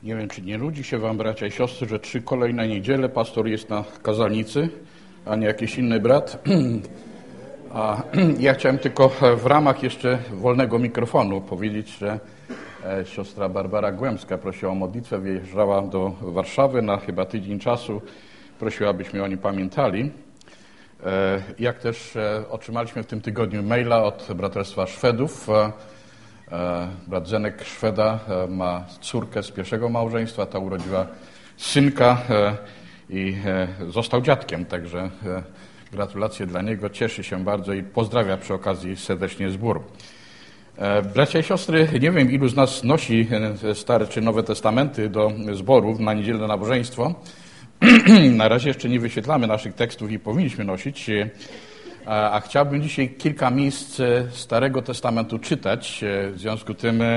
Nie wiem, czy nie nudzi się wam, bracia i siostry, że 3 kolejne niedziele pastor jest na kazalnicy, a nie jakiś inny brat. A ja chciałem tylko w ramach jeszcze wolnego mikrofonu powiedzieć, że siostra Barbara Głębska prosiła o modlitwę, wyjeżdżała do Warszawy na chyba tydzień czasu. Prosiła, abyśmy o niej pamiętali. Jak też otrzymaliśmy w tym tygodniu maila od Braterstwa Szwedów. Brat Zenek Szweda ma córkę z pierwszego małżeństwa, ta urodziła synka i został dziadkiem, także gratulacje dla niego, cieszy się bardzo i pozdrawia przy okazji serdecznie zbór. Bracia i siostry, nie wiem, ilu z nas nosi Stare czy Nowe Testamenty do zborów na niedzielne nabożeństwo. Na razie jeszcze nie wyświetlamy naszych tekstów i powinniśmy nosić, a chciałbym dzisiaj kilka miejsc Starego Testamentu czytać. W związku z tym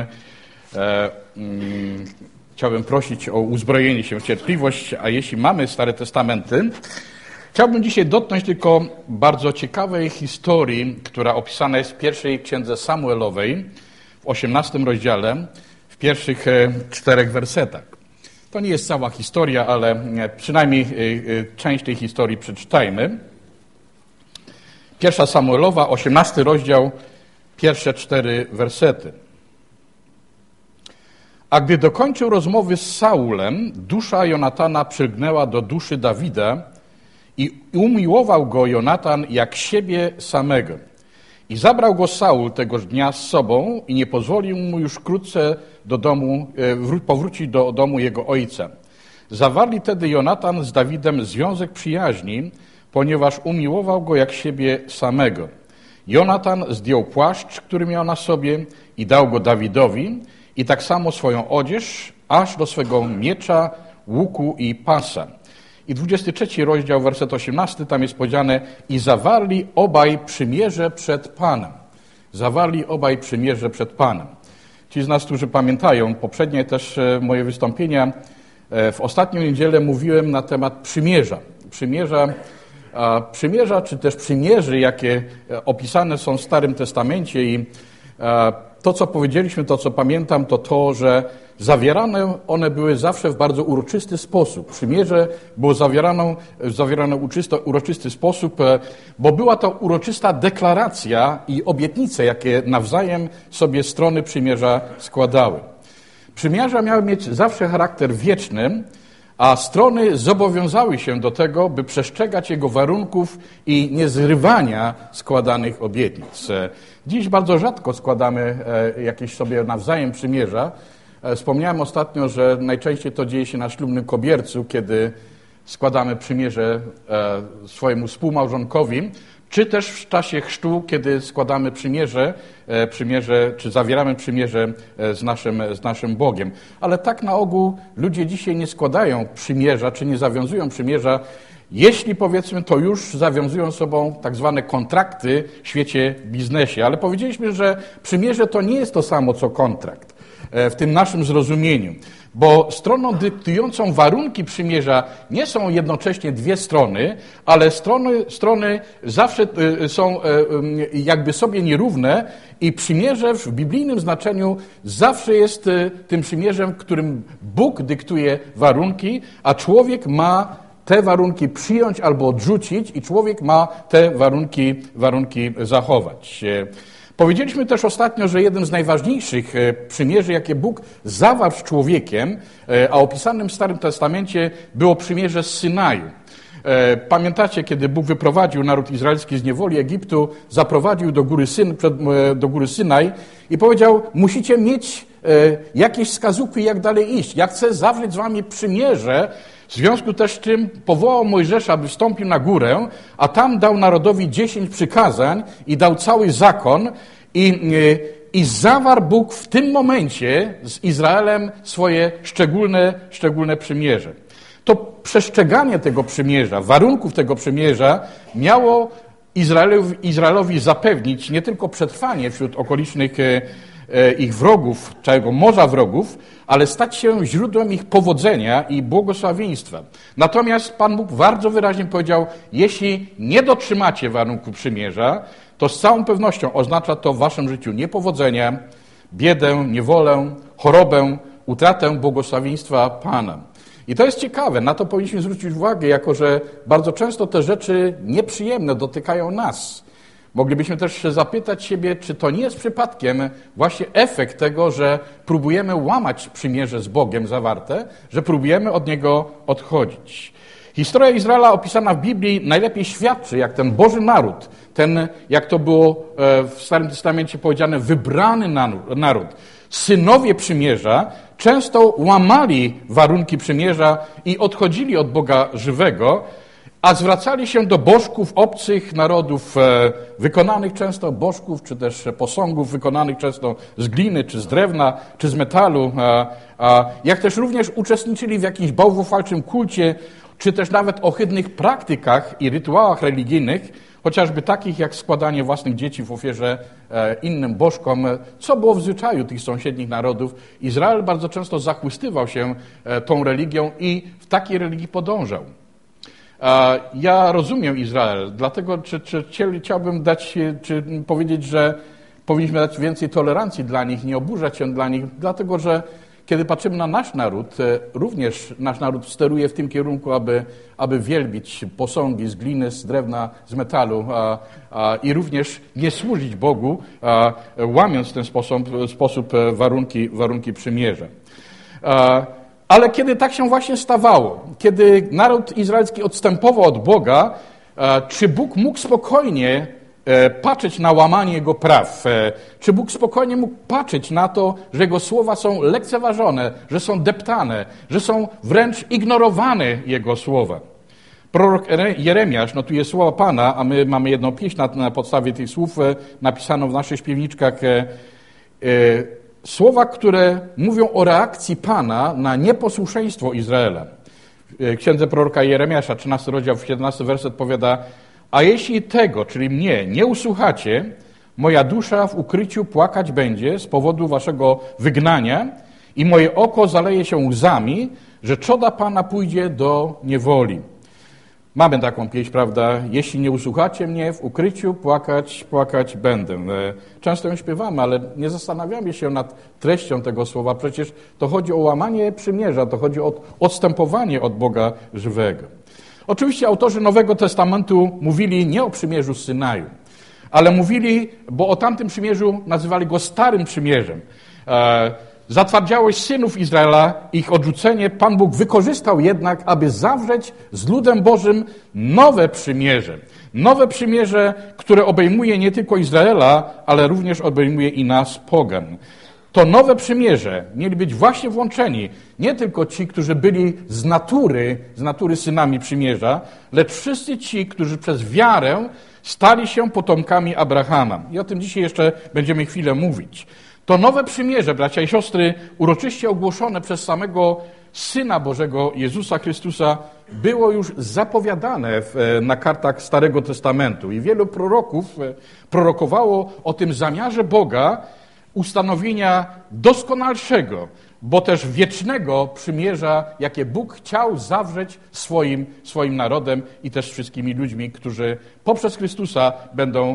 chciałbym prosić o uzbrojenie się w cierpliwość, a jeśli mamy Stare Testamenty, chciałbym dzisiaj dotknąć tylko bardzo ciekawej historii, która opisana jest w pierwszej księdze Samuelowej, w 18 rozdziale, w pierwszych 4 wersetach. To nie jest cała historia, ale przynajmniej część tej historii przeczytajmy. 1 Samuelowa, 18 rozdział, pierwsze 4 wersety. A gdy dokończył rozmowy z Saulem, dusza Jonatana przylgnęła do duszy Dawida i umiłował go Jonatan jak siebie samego. I zabrał go Saul tegoż dnia z sobą i nie pozwolił mu już wkrótce do domu, powrócić do domu jego ojca. Zawarli tedy Jonatan z Dawidem związek przyjaźni, ponieważ umiłował go jak siebie samego. Jonatan zdjął płaszcz, który miał na sobie i dał go Dawidowi i tak samo swoją odzież, aż do swego miecza, łuku i pasa. I 23 rozdział, werset 18, tam jest powiedziane: i zawarli obaj przymierze przed Panem. Zawarli obaj przymierze przed Panem. Ci z nas, którzy pamiętają poprzednie też moje wystąpienia, w ostatnią niedzielę mówiłem na temat przymierza. Przymierza, czy też przymierzy, jakie opisane są w Starym Testamencie i to, co powiedzieliśmy, to, co pamiętam, to, że one były zawsze w bardzo uroczysty sposób. Przymierze było zawierane w uroczysty sposób, bo była to uroczysta deklaracja i obietnice, jakie nawzajem sobie strony przymierza składały. Przymierza miały mieć zawsze charakter wieczny, a strony zobowiązały się do tego, by przestrzegać jego warunków i niezrywania składanych obietnic. Dziś bardzo rzadko składamy jakieś sobie nawzajem przymierza. Wspomniałem ostatnio, że najczęściej to dzieje się na ślubnym kobiercu, kiedy składamy przymierze swojemu współmałżonkowi, czy też w czasie chrztu, kiedy składamy przymierze, czy zawieramy przymierze z naszym Bogiem. Ale tak na ogół ludzie dzisiaj nie składają przymierza, czy nie zawiązują przymierza, jeśli powiedzmy, to już zawiązują sobą tak zwane kontrakty w świecie biznesie. Ale powiedzieliśmy, że przymierze to nie jest to samo, co kontrakt w tym naszym zrozumieniu. Bo stroną dyktującą warunki przymierza nie są jednocześnie dwie strony, ale strony zawsze są jakby sobie nierówne i przymierze w biblijnym znaczeniu zawsze jest tym przymierzem, w którym Bóg dyktuje warunki, a człowiek ma te warunki przyjąć albo odrzucić i człowiek ma te warunki zachować. Powiedzieliśmy też ostatnio, że jednym z najważniejszych przymierzy, jakie Bóg zawarł z człowiekiem, a opisanym w Starym Testamencie, było przymierze z Synaju. Pamiętacie, kiedy Bóg wyprowadził naród izraelski z niewoli Egiptu, zaprowadził do góry Synaj i powiedział: musicie mieć jakieś wskazówki, jak dalej iść. Ja chcę zawrzeć z wami przymierze. W związku też z czym powołał Mojżesza, aby wstąpił na górę, a tam dał narodowi 10 przykazań i dał cały zakon i zawarł Bóg w tym momencie z Izraelem swoje szczególne przymierze. To przestrzeganie tego przymierza, warunków tego przymierza miało Izraelowi zapewnić nie tylko przetrwanie wśród okolicznych ich wrogów, całego morza wrogów, ale stać się źródłem ich powodzenia i błogosławieństwa. Natomiast Pan Bóg bardzo wyraźnie powiedział: jeśli nie dotrzymacie warunku przymierza, to z całą pewnością oznacza to w waszym życiu niepowodzenia, biedę, niewolę, chorobę, utratę błogosławieństwa Pana. I to jest ciekawe, na to powinniśmy zwrócić uwagę, jako że bardzo często te rzeczy nieprzyjemne dotykają nas. Moglibyśmy też się zapytać siebie, czy to nie jest przypadkiem właśnie efekt tego, że próbujemy łamać przymierze z Bogiem zawarte, że próbujemy od Niego odchodzić. Historia Izraela opisana w Biblii najlepiej świadczy, jak ten Boży naród, ten, jak to było w Starym Testamencie powiedziane, wybrany naród, synowie przymierza, często łamali warunki przymierza i odchodzili od Boga żywego, a zwracali się do bożków obcych narodów, wykonanych często bożków, czy też posągów wykonanych często z gliny, czy z drewna, czy z metalu, jak też również uczestniczyli w jakimś bałwochwalczym kulcie, czy też nawet ohydnych praktykach i rytuałach religijnych, chociażby takich jak składanie własnych dzieci w ofierze innym bożkom, co było w zwyczaju tych sąsiednich narodów. Izrael bardzo często zachwystywał się tą religią i w takiej religii podążał. Ja rozumiem Izrael, dlatego chciałbym powiedzieć, że powinniśmy dać więcej tolerancji dla nich, nie oburzać się dla nich, dlatego że kiedy patrzymy na nasz naród, również nasz naród steruje w tym kierunku, aby wielbić posągi z gliny, z drewna, z metalu i również nie służyć Bogu, łamiąc w ten sposób warunki przymierza. Ale kiedy tak się właśnie stawało, kiedy naród izraelski odstępował od Boga, czy Bóg mógł spokojnie patrzeć na łamanie Jego praw? Czy Bóg spokojnie mógł patrzeć na to, że Jego słowa są lekceważone, że są deptane, że są wręcz ignorowane Jego słowa? Prorok Jeremiasz notuje słowa Pana, a my mamy jedną pieśń na podstawie tych słów napisaną w naszych śpiewniczkach. Słowa, które mówią o reakcji Pana na nieposłuszeństwo Izraela. W księdze proroka Jeremiasza, 13 rozdział, 17 werset powiada: a jeśli tego, czyli mnie, nie usłuchacie, moja dusza w ukryciu płakać będzie z powodu waszego wygnania i moje oko zaleje się łzami, że czoda Pana pójdzie do niewoli. Mamy taką pieśń, prawda? Jeśli nie usłuchacie mnie, w ukryciu płakać będę. Często ją śpiewamy, ale nie zastanawiamy się nad treścią tego słowa. Przecież to chodzi o łamanie przymierza, to chodzi o odstępowanie od Boga żywego. Oczywiście autorzy Nowego Testamentu mówili nie o przymierzu z Synaju, ale mówili, bo o tamtym przymierzu nazywali go Starym Przymierzem. Zatwardziałość synów Izraela, ich odrzucenie, Pan Bóg wykorzystał jednak, aby zawrzeć z ludem Bożym nowe przymierze. Nowe przymierze, które obejmuje nie tylko Izraela, ale również obejmuje i nas, pogan. To nowe przymierze mieli być właśnie włączeni nie tylko ci, którzy byli z natury synami przymierza, lecz wszyscy ci, którzy przez wiarę stali się potomkami Abrahama. I o tym dzisiaj jeszcze będziemy chwilę mówić. To nowe przymierze, bracia i siostry, uroczyście ogłoszone przez samego Syna Bożego, Jezusa Chrystusa, było już zapowiadane na kartach Starego Testamentu. I wielu proroków prorokowało o tym zamiarze Boga ustanowienia doskonalszego, bo też wiecznego przymierza, jakie Bóg chciał zawrzeć swoim narodem i też wszystkimi ludźmi, którzy poprzez Chrystusa będą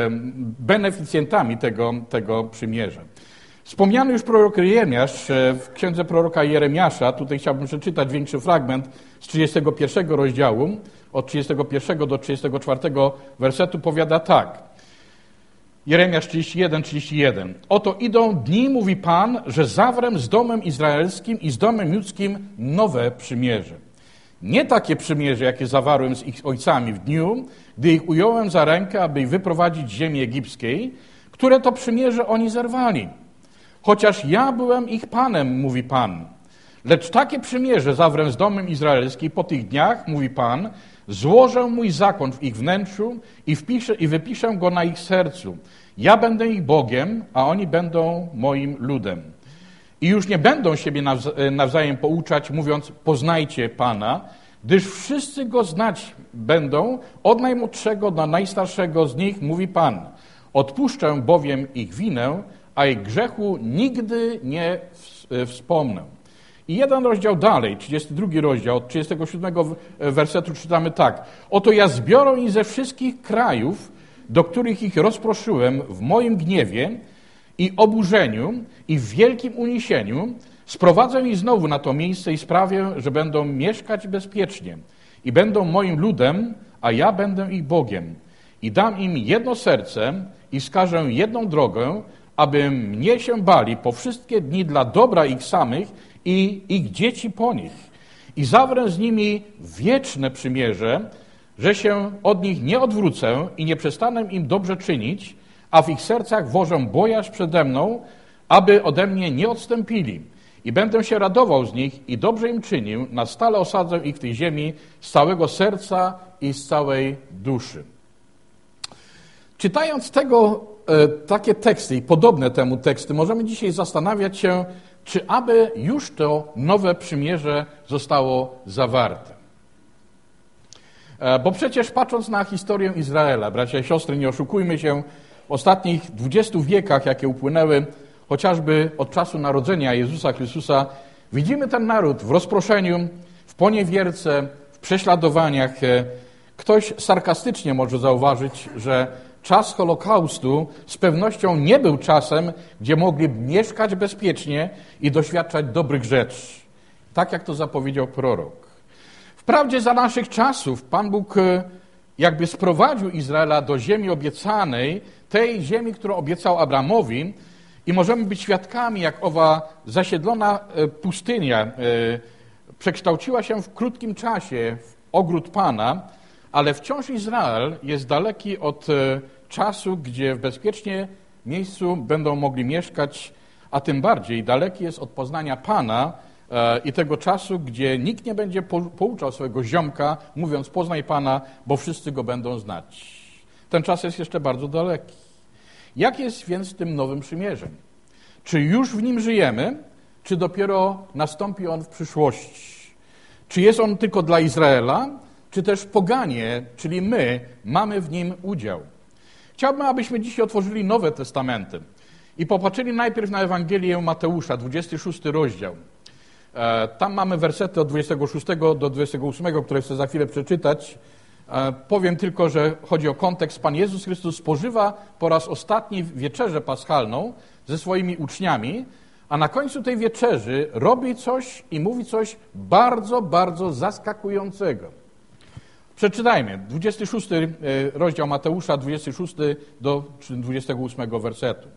beneficjentami tego przymierza. Wspomniany już prorok Jeremiasz w księdze proroka Jeremiasza, tutaj chciałbym przeczytać większy fragment z 31 rozdziału, od 31 do 34 wersetu powiada tak. Jeremiasz 31. Oto idą dni, mówi Pan, że zawrę z domem izraelskim i z domem judzkim nowe przymierze. Nie takie przymierze, jakie zawarłem z ich ojcami w dniu, gdy ich ująłem za rękę, aby ich wyprowadzić z ziemi egipskiej, które to przymierze oni zerwali. Chociaż ja byłem ich Panem, mówi Pan. Lecz takie przymierze zawrę z domem izraelskim po tych dniach, mówi Pan, złożę mój zakon w ich wnętrzu i wypiszę go na ich sercu. Ja będę ich Bogiem, a oni będą moim ludem. I już nie będą siebie nawzajem pouczać, mówiąc, poznajcie Pana, gdyż wszyscy Go znać będą, od najmłodszego do najstarszego z nich, mówi Pan. Odpuszczę bowiem ich winę, a ich grzechu nigdy nie wspomnę. I jeden rozdział dalej, 32 rozdział, od 37 wersetu czytamy tak. Oto ja zbiorę ich ze wszystkich krajów, do których ich rozproszyłem w moim gniewie i oburzeniu i w wielkim uniesieniu, Sprowadzę ich znowu na to miejsce i sprawię, że będą mieszkać bezpiecznie i będą moim ludem, a ja będę ich Bogiem. I dam im jedno serce i wskażę jedną drogę, aby mnie się bali po wszystkie dni dla dobra ich samych i ich dzieci po nich. I zawrę z nimi wieczne przymierze, że się od nich nie odwrócę i nie przestanę im dobrze czynić, a w ich sercach włożę bojaźń przede mną, aby ode mnie nie odstąpili. I będę się radował z nich i dobrze im czynił, na stale osadzę ich w tej ziemi z całego serca i z całej duszy. Czytając takie teksty i podobne temu teksty, możemy dzisiaj zastanawiać się, czy aby już to nowe przymierze zostało zawarte. Bo przecież patrząc na historię Izraela, bracia i siostry, nie oszukujmy się, w ostatnich 20 wiekach, jakie upłynęły, chociażby od czasu narodzenia Jezusa Chrystusa, widzimy ten naród w rozproszeniu, w poniewierce, w prześladowaniach. Ktoś sarkastycznie może zauważyć, że czas Holokaustu z pewnością nie był czasem, gdzie mogli mieszkać bezpiecznie i doświadczać dobrych rzeczy. Tak jak to zapowiedział prorok. Wprawdzie za naszych czasów Pan Bóg jakby sprowadził Izraela do ziemi obiecanej, tej ziemi, którą obiecał Abramowi, i możemy być świadkami, jak owa zasiedlona pustynia przekształciła się w krótkim czasie w ogród Pana, ale wciąż Izrael jest daleki od czasu, gdzie w bezpiecznym miejscu będą mogli mieszkać, a tym bardziej daleki jest od poznania Pana i tego czasu, gdzie nikt nie będzie pouczał swojego ziomka, mówiąc: poznaj Pana, bo wszyscy Go będą znać. Ten czas jest jeszcze bardzo daleki. Jak jest więc z tym nowym przymierzem? Czy już w nim żyjemy, czy dopiero nastąpi on w przyszłości? Czy jest on tylko dla Izraela, czy też poganie, czyli my, mamy w nim udział? Chciałbym, abyśmy dzisiaj otworzyli Nowe Testamenty i popatrzyli najpierw na Ewangelię Mateusza, 26 rozdział. Tam mamy wersety od 26 do 28, które chcę za chwilę przeczytać. Powiem tylko, że chodzi o kontekst. Pan Jezus Chrystus spożywa po raz ostatni wieczerzę paschalną ze swoimi uczniami, a na końcu tej wieczerzy robi coś i mówi coś bardzo, bardzo zaskakującego. Przeczytajmy. 26 rozdział Mateusza, 26 do 28 wersetu.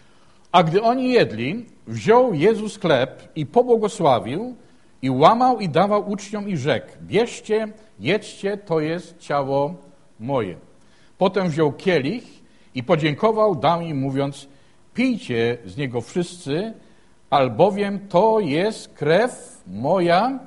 A gdy oni jedli, wziął Jezus chleb i pobłogosławił i łamał i dawał uczniom i rzekł: bierzcie, jedźcie, to jest ciało moje. Potem wziął kielich i podziękował, dał im, mówiąc: pijcie z niego wszyscy, albowiem to jest krew moja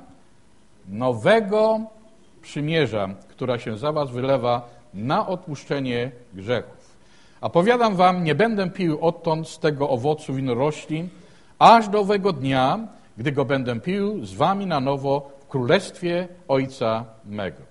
nowego przymierza, która się za was wylewa na odpuszczenie grzechów. A powiadam wam, nie będę pił odtąd z tego owocu winorośli, aż do owego dnia, gdy go będę pił z wami na nowo w królestwie Ojca mego.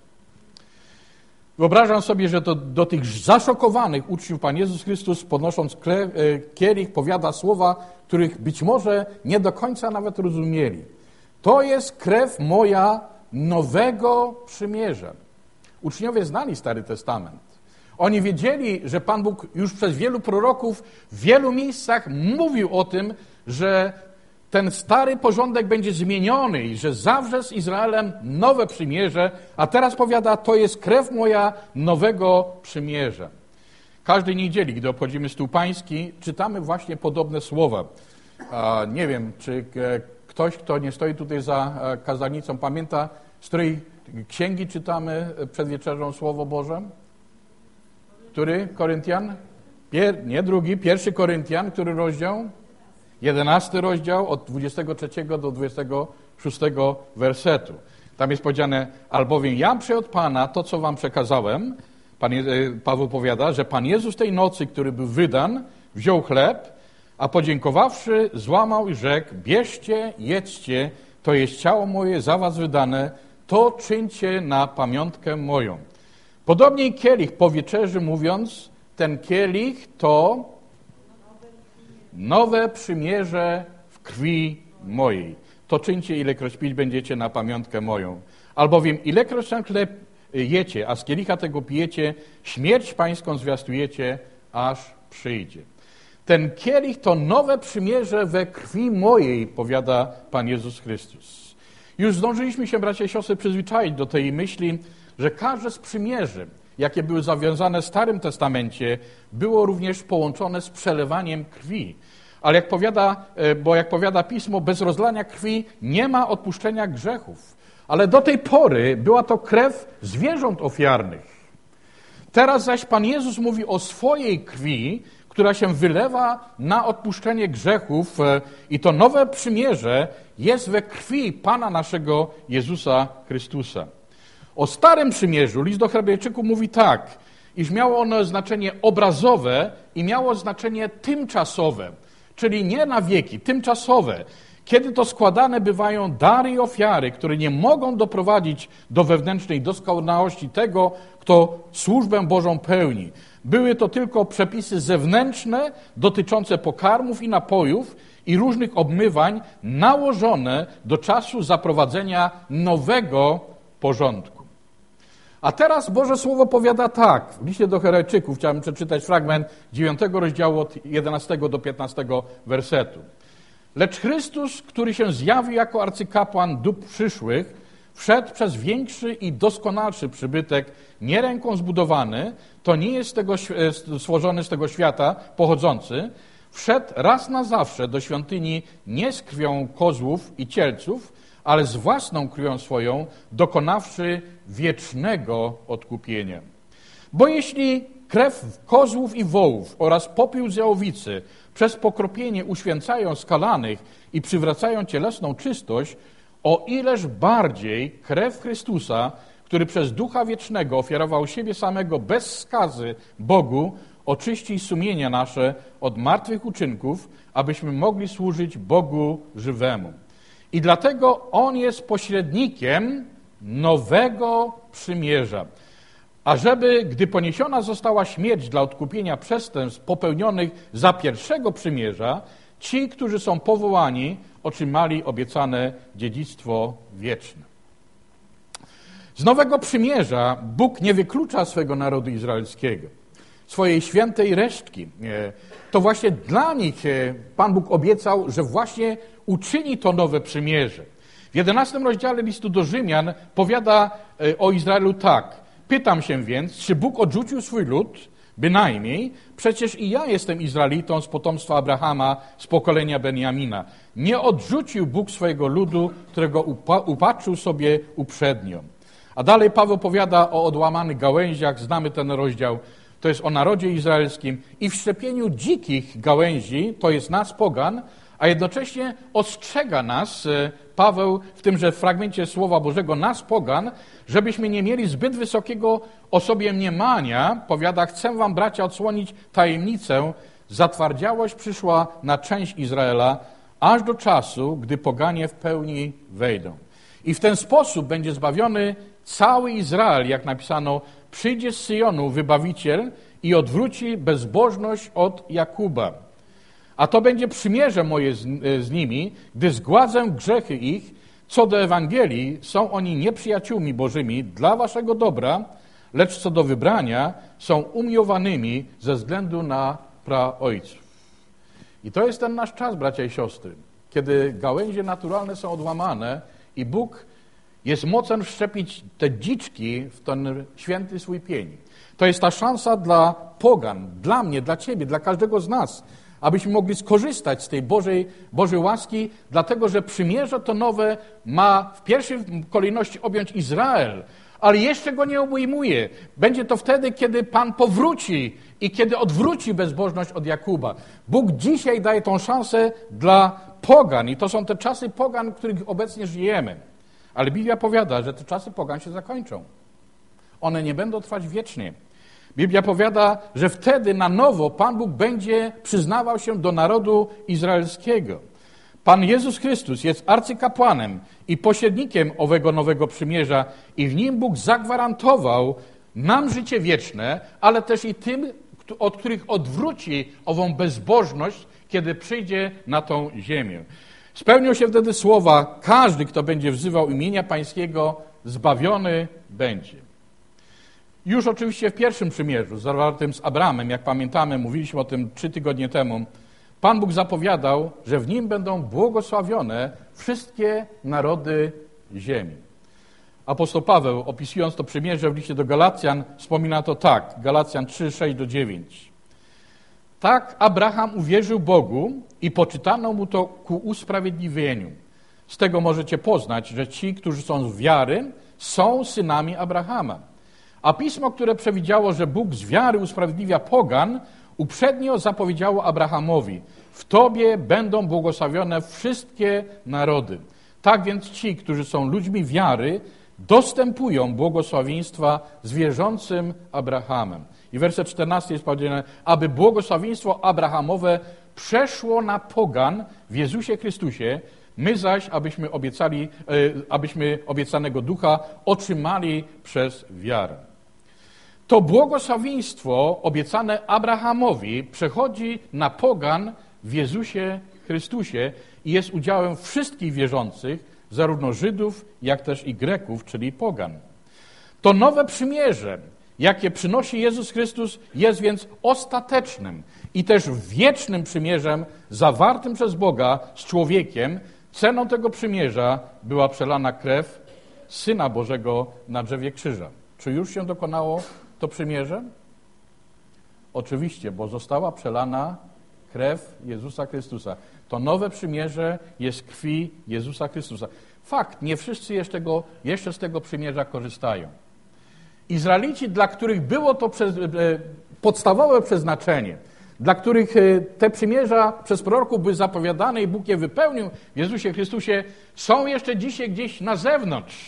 Wyobrażam sobie, że do tych zaszokowanych uczniów Pan Jezus Chrystus, podnosząc kielich, powiada słowa, których być może nie do końca nawet rozumieli. To jest krew moja nowego przymierza. Uczniowie znali Stary Testament. Oni wiedzieli, że Pan Bóg już przez wielu proroków w wielu miejscach mówił o tym, że ten stary porządek będzie zmieniony i że zawrze z Izraelem nowe przymierze, a teraz powiada: to jest krew moja nowego przymierza. Każdej niedzieli, gdy obchodzimy stół pański, czytamy właśnie podobne słowa. Nie wiem, czy ktoś, kto nie stoi tutaj za kazalnicą, pamięta, z której księgi czytamy przed wieczerzą Słowo Boże? Który? Koryntian? Nie drugi, 1 Koryntian, który rozdział? 11 rozdział od 23 do 26 wersetu. Tam jest powiedziane: albowiem ja przyjąłem od Pana to, co wam przekazałem. Paweł powiada, że Pan Jezus tej nocy, który był wydan, wziął chleb, a podziękowawszy, złamał i rzekł: bierzcie, jedzcie, to jest ciało moje za was wydane, to czyńcie na pamiątkę moją. Podobnie i kielich po wieczerzy, mówiąc: ten kielich to nowe przymierze w krwi mojej. To czyńcie, ilekroć pić będziecie, na pamiątkę moją. Albowiem ilekroć ten chleb jecie, a z kielicha tego pijecie, śmierć pańską zwiastujecie, aż przyjdzie. Ten kielich to nowe przymierze we krwi mojej, powiada Pan Jezus Chrystus. Już zdążyliśmy się, bracia i siostry, przyzwyczaić do tej myśli, że każde z przymierzy, jakie były zawiązane w Starym Testamencie, było również połączone z przelewaniem krwi. Ale jak powiada Pismo, bez rozlania krwi nie ma odpuszczenia grzechów. Ale do tej pory była to krew zwierząt ofiarnych. Teraz zaś Pan Jezus mówi o swojej krwi, która się wylewa na odpuszczenie grzechów i to nowe przymierze jest we krwi Pana naszego Jezusa Chrystusa. O Starym Przymierzu list do Hebrajczyków mówi tak, iż miało ono znaczenie obrazowe i miało znaczenie tymczasowe, czyli nie na wieki, tymczasowe, kiedy to składane bywają dary i ofiary, które nie mogą doprowadzić do wewnętrznej doskonałości tego, kto służbę Bożą pełni. Były to tylko przepisy zewnętrzne dotyczące pokarmów i napojów i różnych obmywań nałożone do czasu zaprowadzenia nowego porządku. A teraz Boże Słowo powiada tak, w liście do Hebrajczyków, chciałem przeczytać fragment 9 rozdziału od 11 do 15 wersetu. Lecz Chrystus, który się zjawił jako arcykapłan dóbr przyszłych, wszedł przez większy i doskonalszy przybytek, nie ręką zbudowany, to nie jest stworzony z tego świata pochodzący, wszedł raz na zawsze do świątyni nie z krwią kozłów i cielców, ale z własną krwią swoją, dokonawszy wiecznego odkupienia. Bo jeśli krew kozłów i wołów oraz popiół z jałowicy przez pokropienie uświęcają skalanych i przywracają cielesną czystość, o ileż bardziej krew Chrystusa, który przez Ducha Wiecznego ofiarował siebie samego bez skazy Bogu, oczyści sumienia nasze od martwych uczynków, abyśmy mogli służyć Bogu żywemu. I dlatego On jest pośrednikiem nowego przymierza. Ażeby, gdy poniesiona została śmierć dla odkupienia przestępstw popełnionych za pierwszego przymierza, ci, którzy są powołani, otrzymali obiecane dziedzictwo wieczne. Z nowego przymierza Bóg nie wyklucza swego narodu izraelskiego, swojej świętej resztki. To właśnie dla nich Pan Bóg obiecał, że właśnie uczyni to nowe przymierze. W 11 rozdziale listu do Rzymian powiada o Izraelu tak. Pytam się więc, czy Bóg odrzucił swój lud? Bynajmniej, przecież i ja jestem Izraelitą z potomstwa Abrahama, z pokolenia Benjamina. Nie odrzucił Bóg swojego ludu, którego upatrzył sobie uprzednio. A dalej Paweł powiada o odłamanych gałęziach, znamy ten rozdział, to jest o narodzie izraelskim i w szczepieniu dzikich gałęzi, to jest nas pogan, a jednocześnie ostrzega nas Paweł w tymże fragmencie Słowa Bożego, nas pogan, żebyśmy nie mieli zbyt wysokiego o sobie mniemania. Powiada, chcę wam, bracia, odsłonić tajemnicę. Zatwardziałość przyszła na część Izraela, aż do czasu, gdy poganie w pełni wejdą. I w ten sposób będzie zbawiony cały Izrael, jak napisano, przyjdzie z Syjonu wybawiciel i odwróci bezbożność od Jakuba. A to będzie przymierze moje z nimi, gdy zgładzę grzechy ich. Co do Ewangelii, są oni nieprzyjaciółmi Bożymi dla waszego dobra, lecz co do wybrania, są umiłowanymi ze względu na praojców. I to jest ten nasz czas, bracia i siostry, kiedy gałęzie naturalne są odłamane i Bóg jest mocen wszczepić te dziczki w ten święty swój pień. To jest ta szansa dla pogan, dla mnie, dla ciebie, dla każdego z nas, abyśmy mogli skorzystać z tej Bożej łaski, dlatego że przymierze to nowe ma w pierwszej kolejności objąć Izrael, ale jeszcze go nie obejmuje. Będzie to wtedy, kiedy Pan powróci i kiedy odwróci bezbożność od Jakuba. Bóg dzisiaj daje tą szansę dla pogan i to są te czasy pogan, w których obecnie żyjemy. Ale Biblia powiada, że te czasy pogan się zakończą. One nie będą trwać wiecznie. Biblia powiada, że wtedy na nowo Pan Bóg będzie przyznawał się do narodu izraelskiego. Pan Jezus Chrystus jest arcykapłanem i pośrednikiem owego nowego przymierza i w nim Bóg zagwarantował nam życie wieczne, ale też i tym, od których odwróci ową bezbożność, kiedy przyjdzie na tą ziemię. Spełnią się wtedy słowa, każdy, kto będzie wzywał imienia Pańskiego, zbawiony będzie. Już oczywiście w pierwszym przymierzu, zawartym z Abrahamem, jak pamiętamy, mówiliśmy o tym 3 tygodnie temu, Pan Bóg zapowiadał, że w nim będą błogosławione wszystkie narody ziemi. Apostoł Paweł, opisując to przymierze w liście do Galacjan, wspomina to tak, Galacjan 3, 6-9. Tak Abraham uwierzył Bogu i poczytano mu to ku usprawiedliwieniu. Z tego możecie poznać, że ci, którzy są z wiary, są synami Abrahama. A pismo, które przewidziało, że Bóg z wiary usprawiedliwia pogan, uprzednio zapowiedziało Abrahamowi: w Tobie będą błogosławione wszystkie narody. Tak więc ci, którzy są ludźmi wiary, dostępują błogosławieństwa z wierzącym Abrahamem. I werset 14 jest powiedziane, aby błogosławieństwo abrahamowe przeszło na pogan w Jezusie Chrystusie, my zaś, abyśmy obiecanego ducha otrzymali przez wiarę. To błogosławieństwo obiecane Abrahamowi przechodzi na pogan w Jezusie Chrystusie i jest udziałem wszystkich wierzących, zarówno Żydów, jak też i Greków, czyli pogan. To nowe przymierze, jakie przynosi Jezus Chrystus, jest więc ostatecznym i też wiecznym przymierzem zawartym przez Boga z człowiekiem. Ceną tego przymierza była przelana krew Syna Bożego na drzewie krzyża. Czy już się dokonało to przymierze? Oczywiście, bo została przelana krew Jezusa Chrystusa. To nowe przymierze jest krwi Jezusa Chrystusa. Fakt, nie wszyscy jeszcze z tego przymierza korzystają. Izraelici, dla których było to podstawowe przeznaczenie, dla których te przymierza przez proroków były zapowiadane i Bóg je wypełnił w Jezusie Chrystusie, są jeszcze dzisiaj gdzieś na zewnątrz.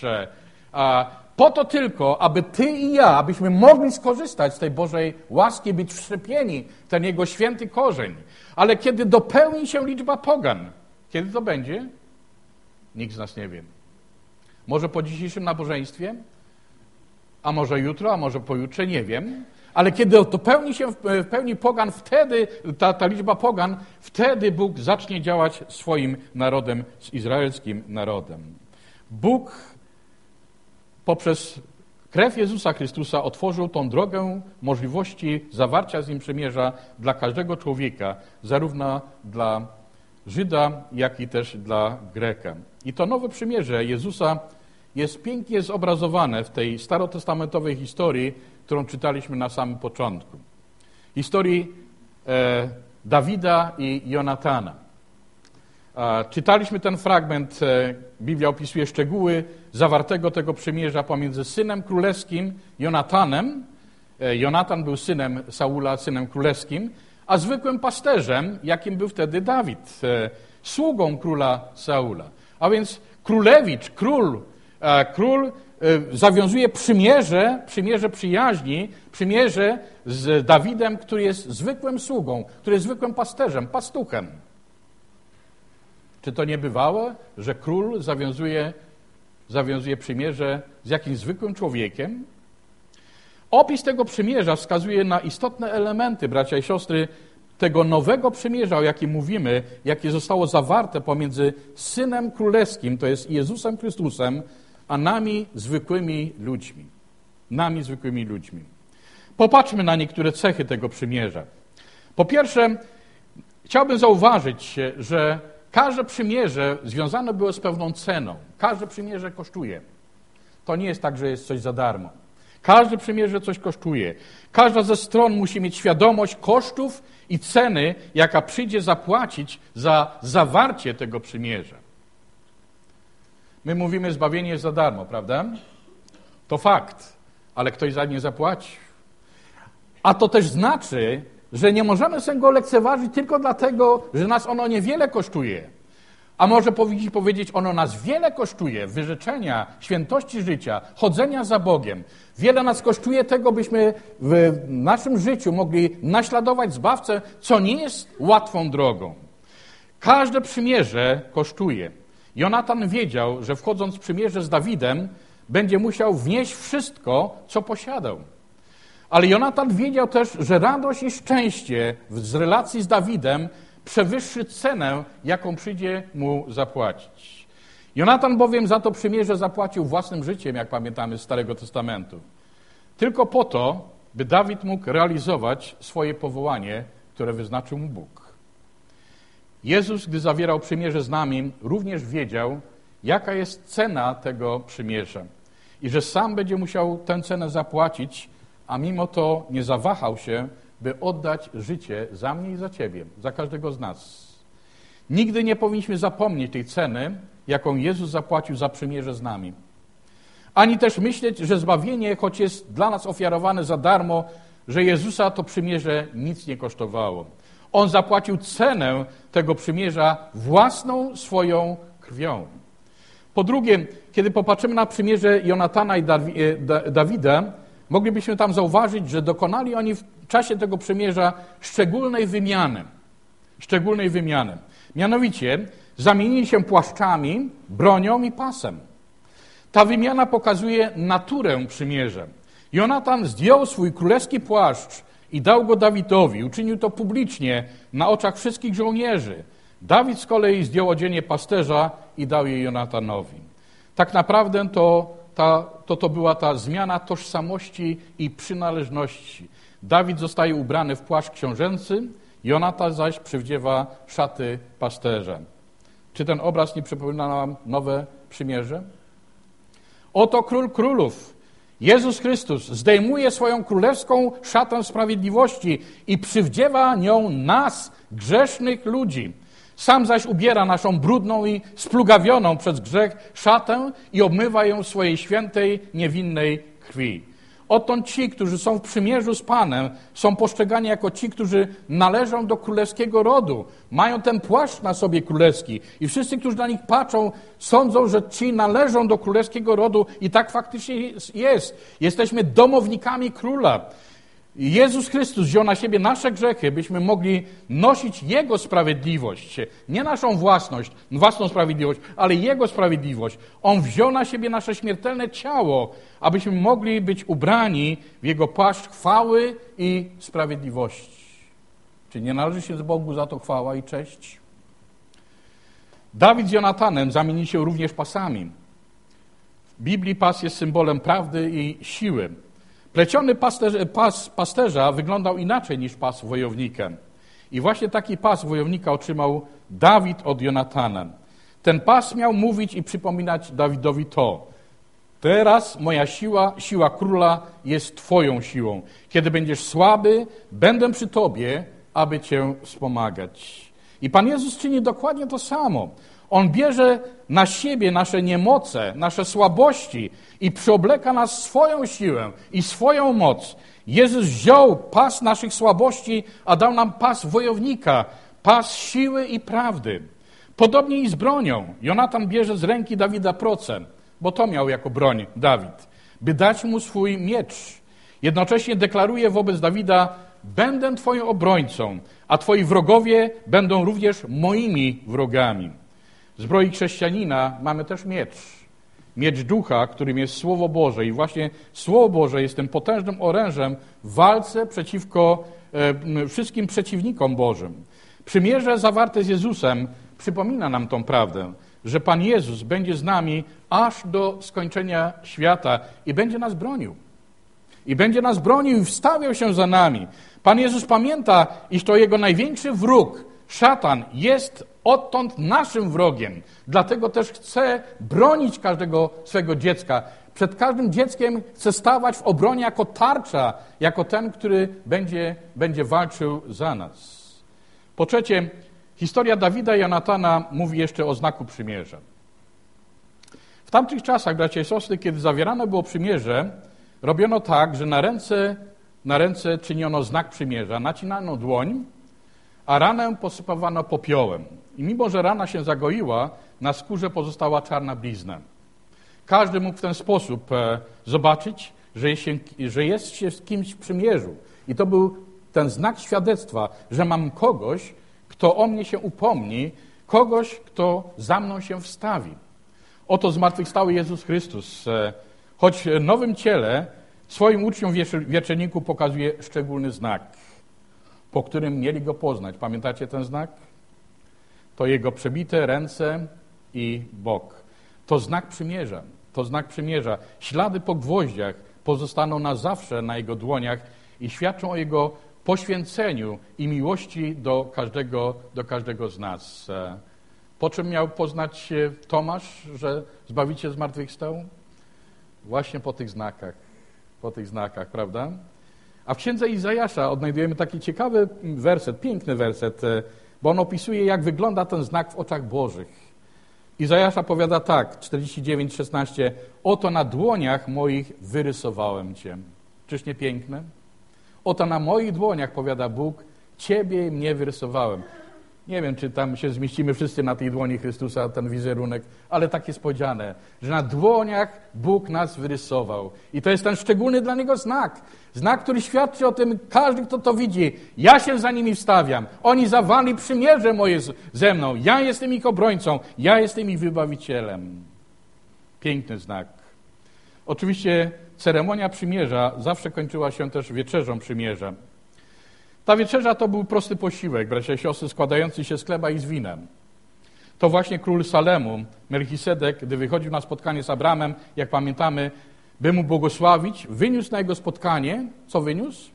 Po to tylko, aby ty i ja, abyśmy mogli skorzystać z tej Bożej łaski, być wszczepieni w ten Jego święty korzeń. Ale kiedy dopełni się liczba pogan, kiedy to będzie? Nikt z nas nie wie. Może po dzisiejszym nabożeństwie? A może jutro, a może pojutrze? Nie wiem. Ale kiedy dopełni się w pełni pogan, wtedy, ta liczba pogan, wtedy Bóg zacznie działać swoim narodem, z izraelskim narodem. Bóg poprzez krew Jezusa Chrystusa otworzył tą drogę możliwości zawarcia z Nim przymierza dla każdego człowieka, zarówno dla Żyda, jak i też dla Greka. I to nowe przymierze Jezusa jest pięknie zobrazowane w tej starotestamentowej historii, którą czytaliśmy na samym początku. Historii Dawida i Jonatana. Czytaliśmy ten fragment, Biblia opisuje szczegóły zawartego tego przymierza pomiędzy synem królewskim Jonatanem. Jonatan był synem Saula, synem królewskim, a zwykłym pasterzem, jakim był wtedy Dawid, sługą króla Saula. A więc królewicz, król zawiązuje przymierze przyjaźni, przymierze z Dawidem, który jest zwykłym sługą, który jest zwykłym pasterzem, pastuchem. Czy to niebywałe, że król zawiązuje przymierze z jakimś zwykłym człowiekiem? Opis tego przymierza wskazuje na istotne elementy, bracia i siostry, tego nowego przymierza, o jakim mówimy, jakie zostało zawarte pomiędzy Synem Królewskim, to jest Jezusem Chrystusem, a nami, zwykłymi ludźmi. Nami, zwykłymi ludźmi. Popatrzmy na niektóre cechy tego przymierza. Po pierwsze, chciałbym zauważyć, że każde przymierze związane było z pewną ceną. Każde przymierze kosztuje. To nie jest tak, że jest coś za darmo. Każde przymierze coś kosztuje. Każda ze stron musi mieć świadomość kosztów i ceny, jaka przyjdzie zapłacić za zawarcie tego przymierza. My mówimy, zbawienie jest za darmo, prawda? To fakt, ale ktoś za nie zapłaci. A to też znaczy, że nie możemy sobie go lekceważyć tylko dlatego, że nas ono niewiele kosztuje. A może powinniśmy powiedzieć, ono nas wiele kosztuje, wyrzeczenia, świętości życia, chodzenia za Bogiem. Wiele nas kosztuje tego, byśmy w naszym życiu mogli naśladować Zbawcę, co nie jest łatwą drogą. Każde przymierze kosztuje. Jonatan wiedział, że wchodząc w przymierze z Dawidem, będzie musiał wnieść wszystko, co posiadał. Ale Jonatan wiedział też, że radość i szczęście z relacji z Dawidem przewyższy cenę, jaką przyjdzie mu zapłacić. Jonatan bowiem za to przymierze zapłacił własnym życiem, jak pamiętamy z Starego Testamentu. tylko po to, by Dawid mógł realizować swoje powołanie, które wyznaczył mu Bóg. Jezus, gdy zawierał przymierze z nami, również wiedział, jaka jest cena tego przymierza i że sam będzie musiał tę cenę zapłacić, a mimo to nie zawahał się, by oddać życie za mnie i za ciebie, za każdego z nas. Nigdy nie powinniśmy zapomnieć tej ceny, jaką Jezus zapłacił za przymierze z nami. Ani też myśleć, że zbawienie, choć jest dla nas ofiarowane za darmo, że Jezusa to przymierze nic nie kosztowało. On zapłacił cenę tego przymierza własną swoją krwią. Po drugie, kiedy popatrzymy na przymierze Jonatana i Dawida, moglibyśmy tam zauważyć, że dokonali oni w czasie tego przymierza szczególnej wymiany. Mianowicie zamienili się płaszczami, bronią i pasem. Ta wymiana pokazuje naturę przymierza. Jonatan zdjął swój królewski płaszcz i dał go Dawidowi. Uczynił to publicznie na oczach wszystkich żołnierzy. Dawid z kolei zdjął odzienie pasterza i dał je Jonatanowi. Tak naprawdę to była ta zmiana tożsamości i przynależności. Dawid zostaje ubrany w płaszcz książęcy, Jonatan zaś przywdziewa szaty pasterza. Czy ten obraz nie przypomina nam nowe przymierze? Oto Król Królów, Jezus Chrystus, zdejmuje swoją królewską szatę sprawiedliwości i przywdziewa nią nas, grzesznych ludzi. Sam zaś ubiera naszą brudną i splugawioną przez grzech szatę i obmywa ją swojej świętej, niewinnej krwi. Odtąd ci, którzy są w przymierzu z Panem, są postrzegani jako ci, którzy należą do królewskiego rodu. Mają ten płaszcz na sobie królewski. I wszyscy, którzy na nich patrzą, sądzą, że ci należą do królewskiego rodu i tak faktycznie jest. Jesteśmy domownikami króla. Jezus Chrystus wziął na siebie nasze grzechy, byśmy mogli nosić Jego sprawiedliwość. Nie naszą własną sprawiedliwość, ale Jego sprawiedliwość. On wziął na siebie nasze śmiertelne ciało, abyśmy mogli być ubrani w Jego płaszcz chwały i sprawiedliwości. Czy nie należy się z Bogu za to chwała i cześć? Dawid z Jonatanem zamienili się również pasami. W Biblii pas jest symbolem prawdy i siły. Pleciony pas pasterza wyglądał inaczej niż pas wojownika. I właśnie taki pas wojownika otrzymał Dawid od Jonatana. Ten pas miał mówić i przypominać Dawidowi to: teraz moja siła króla jest Twoją siłą. Kiedy będziesz słaby, będę przy Tobie, aby Cię wspomagać. I Pan Jezus czyni dokładnie to samo. On bierze na siebie nasze niemoce, nasze słabości i przyobleka nas swoją siłę i swoją moc. Jezus wziął pas naszych słabości, a dał nam pas wojownika, pas siły i prawdy. Podobnie i z bronią. Jonatan bierze z ręki Dawida procen, bo to miał jako broń Dawid, by dać mu swój miecz. Jednocześnie deklaruje wobec Dawida: będę Twoim obrońcą, a Twoi wrogowie będą również moimi wrogami. W zbroi chrześcijanina mamy też miecz. Miecz ducha, którym jest Słowo Boże. I właśnie Słowo Boże jest tym potężnym orężem w walce przeciwko wszystkim przeciwnikom Bożym. Przymierze zawarte z Jezusem przypomina nam tą prawdę, że Pan Jezus będzie z nami aż do skończenia świata i będzie nas bronił. I będzie nas bronił i wstawiał się za nami. Pan Jezus pamięta, iż to Jego największy wróg, szatan, jest odtąd naszym wrogiem. Dlatego też chce bronić każdego swego dziecka. Przed każdym dzieckiem chce stawać w obronie jako tarcza, jako ten, który będzie walczył za nas. Po trzecie, historia Dawida i Jonatana mówi jeszcze o znaku przymierza. W tamtych czasach, bracia i siostry, kiedy zawierane było przymierze, robiono tak, że na ręce czyniono znak przymierza, nacinano dłoń, a ranę posypywano popiołem. I mimo, że rana się zagoiła, na skórze pozostała czarna blizna. Każdy mógł w ten sposób zobaczyć, że jest się z kimś w przymierzu. I to był ten znak świadectwa, że mam kogoś, kto o mnie się upomni, kogoś, kto za mną się wstawi. Oto zmartwychwstały Jezus Chrystus, choć w nowym ciele swoim uczniom w wieczerniku pokazuje szczególny znak, po którym mieli Go poznać. Pamiętacie ten znak? To Jego przebite ręce i bok. To znak przymierza. Ślady po gwoździach pozostaną na zawsze na Jego dłoniach i świadczą o Jego poświęceniu i miłości do każdego z nas. Po czym miał poznać Tomasz, że Zbawiciel zmartwychwstał? Właśnie po tych znakach, prawda? A w księdze Izajasza odnajdujemy taki ciekawy werset, piękny werset, bo on opisuje, jak wygląda ten znak w oczach Bożych. Izajasza powiada tak, 49:16, oto na dłoniach moich wyrysowałem Cię. Czyż nie piękne? Oto na moich dłoniach, powiada Bóg, Ciebie i mnie wyrysowałem. Nie wiem, czy tam się zmieścimy wszyscy na tej dłoni Chrystusa, ten wizerunek, ale tak jest powiedziane, że na dłoniach Bóg nas wyrysował. I to jest ten szczególny dla Niego znak. Znak, który świadczy o tym, każdy, kto to widzi. Ja się za nimi wstawiam. Oni zawarli przymierze moje ze mną. Ja jestem ich obrońcą. Ja jestem ich wybawicielem. Piękny znak. Oczywiście ceremonia przymierza zawsze kończyła się też wieczerzą przymierza. Ta wieczerza to był prosty posiłek, bracia i siostry, składający się z chleba i z winem. To właśnie król Salemu, Melchisedek, gdy wychodził na spotkanie z Abramem, jak pamiętamy, by mu błogosławić, wyniósł na jego spotkanie, co wyniósł?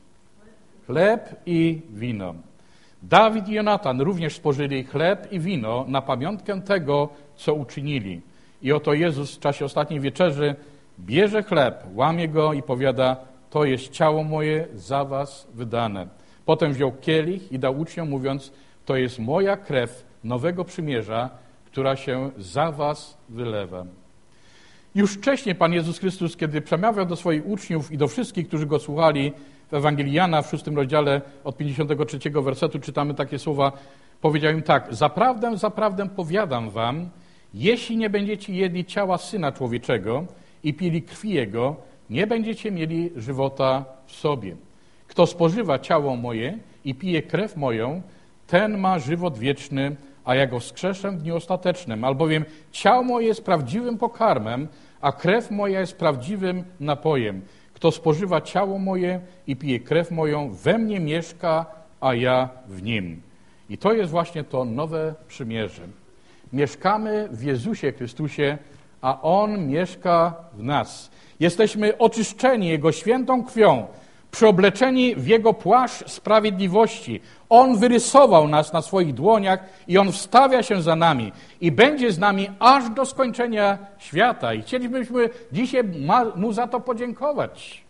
Chleb i wino. Dawid i Jonatan również spożyli chleb i wino na pamiątkę tego, co uczynili. I oto Jezus w czasie ostatniej wieczerzy bierze chleb, łamie go i powiada, to jest ciało moje za was wydane. Potem wziął kielich i dał uczniom, mówiąc, to jest moja krew nowego przymierza, która się za was wylewa. Już wcześniej Pan Jezus Chrystus, kiedy przemawiał do swoich uczniów i do wszystkich, którzy Go słuchali, w Ewangelii Jana w 6 rozdziale od 53 wersetu czytamy takie słowa, powiedział im tak, zaprawdę, zaprawdę powiadam wam, jeśli nie będziecie jedli ciała Syna Człowieczego i pili krwi Jego, nie będziecie mieli żywota w sobie. Kto spożywa ciało moje i pije krew moją, ten ma żywot wieczny, a ja go wskrzeszę w dniu ostatecznym. Albowiem ciało moje jest prawdziwym pokarmem, a krew moja jest prawdziwym napojem. Kto spożywa ciało moje i pije krew moją, we mnie mieszka, a ja w nim. I to jest właśnie to nowe przymierze. Mieszkamy w Jezusie Chrystusie, a On mieszka w nas. Jesteśmy oczyszczeni Jego świętą krwią, przeobleczeni w Jego płaszcz sprawiedliwości. On wyrysował nas na swoich dłoniach i On wstawia się za nami i będzie z nami aż do skończenia świata. I chcielibyśmy dzisiaj Mu za to podziękować.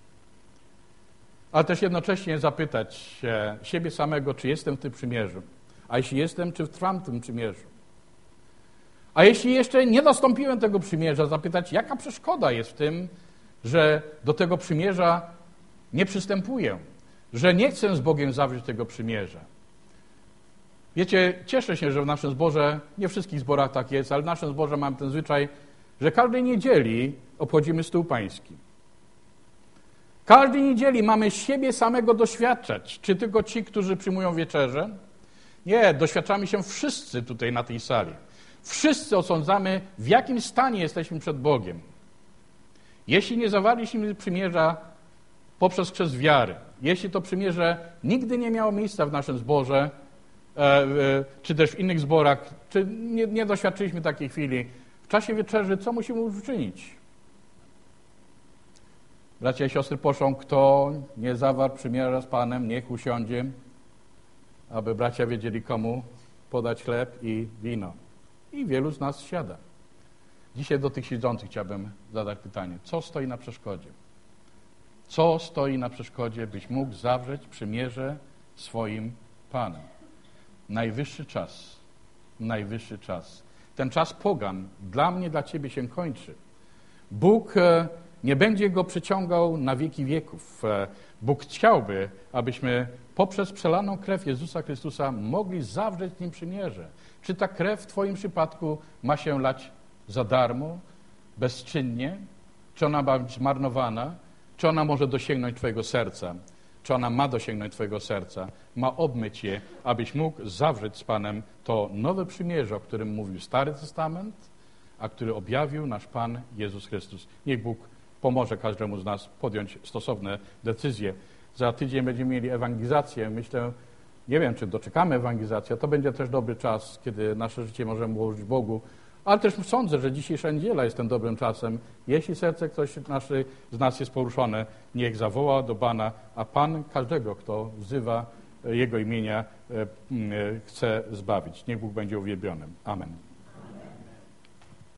Ale też jednocześnie zapytać siebie samego, czy jestem w tym przymierzu. A jeśli jestem, czy trwam w tym przymierzu. A jeśli jeszcze nie dostąpiłem tego przymierza, zapytać, jaka przeszkoda jest w tym, że do tego przymierza nie przystępuję, że nie chcę z Bogiem zawrzeć tego przymierza. Wiecie, cieszę się, że w naszym zborze, nie w wszystkich zborach tak jest, ale w naszym zborze mam ten zwyczaj, że każdej niedzieli obchodzimy stół pański. Każdej niedzieli mamy siebie samego doświadczać. Czy tylko ci, którzy przyjmują wieczerzę? Nie, doświadczamy się wszyscy tutaj na tej sali. Wszyscy osądzamy, w jakim stanie jesteśmy przed Bogiem. Jeśli nie zawarliśmy przymierza poprzez chrzest wiary, jeśli to przymierze nigdy nie miało miejsca w naszym zborze, czy też w innych zborach, czy nie doświadczyliśmy takiej chwili, w czasie wieczerzy co musimy uczynić? Bracia i siostry proszą, kto nie zawarł przymierza z Panem, niech usiądzie, aby bracia wiedzieli, komu podać chleb i wino. I wielu z nas siada. Dzisiaj do tych siedzących chciałbym zadać pytanie. Co stoi na przeszkodzie? Co stoi na przeszkodzie, byś mógł zawrzeć przymierze swoim Panem? Najwyższy czas. Najwyższy czas. Ten czas pogan dla mnie, dla Ciebie się kończy. Bóg nie będzie go przeciągał na wieki wieków. Bóg chciałby, abyśmy poprzez przelaną krew Jezusa Chrystusa mogli zawrzeć z Nim przymierze. Czy ta krew w Twoim przypadku ma się lać za darmo, bezczynnie? Czy ona ma być zmarnowana? Czy ona może dosięgnąć Twojego serca? Czy ona ma dosięgnąć Twojego serca? Ma obmyć je, abyś mógł zawrzeć z Panem to nowe przymierze, o którym mówił Stary Testament, a który objawił nasz Pan Jezus Chrystus. Niech Bóg pomoże każdemu z nas podjąć stosowne decyzje. Za tydzień będziemy mieli ewangelizację. Myślę, nie wiem, czy doczekamy ewangelizacji, a to będzie też dobry czas, kiedy nasze życie możemy ułożyć Bogu, Ale też sądzę, że dzisiejsza niedziela jest tym dobrym czasem. Jeśli serce ktoś z nas jest poruszone, niech zawoła do Pana, a Pan każdego, kto wzywa Jego imienia, chce zbawić. Niech Bóg będzie uwielbiony. Amen.